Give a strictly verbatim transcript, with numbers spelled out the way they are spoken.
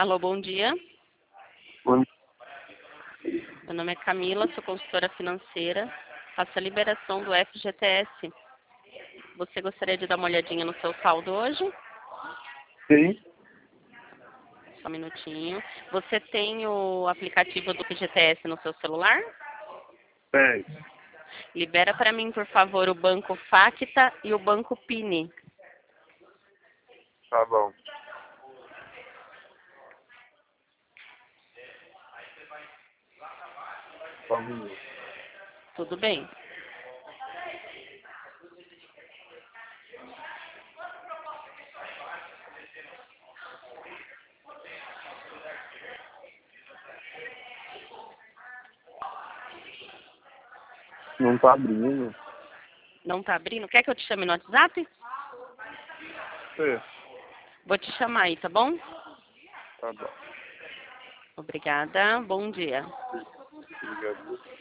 Alô, bom dia. Bom, Meu nome é Camila, sou consultora financeira. Faço a liberação do F G T S. Você gostaria de dar uma olhadinha no seu saldo hoje? sim, Só um minutinho. Você tem o aplicativo do F G T S no seu celular? tem. Libera para mim, por favor, o banco Facta e o banco Pini. Tá bom. Só um minuto. Tudo bem? Não tá abrindo. Não tá abrindo? Quer que eu te chame no WhatsApp? É, Vou te chamar aí, tá bom? tá bom. Obrigada. Bom dia. Obrigado.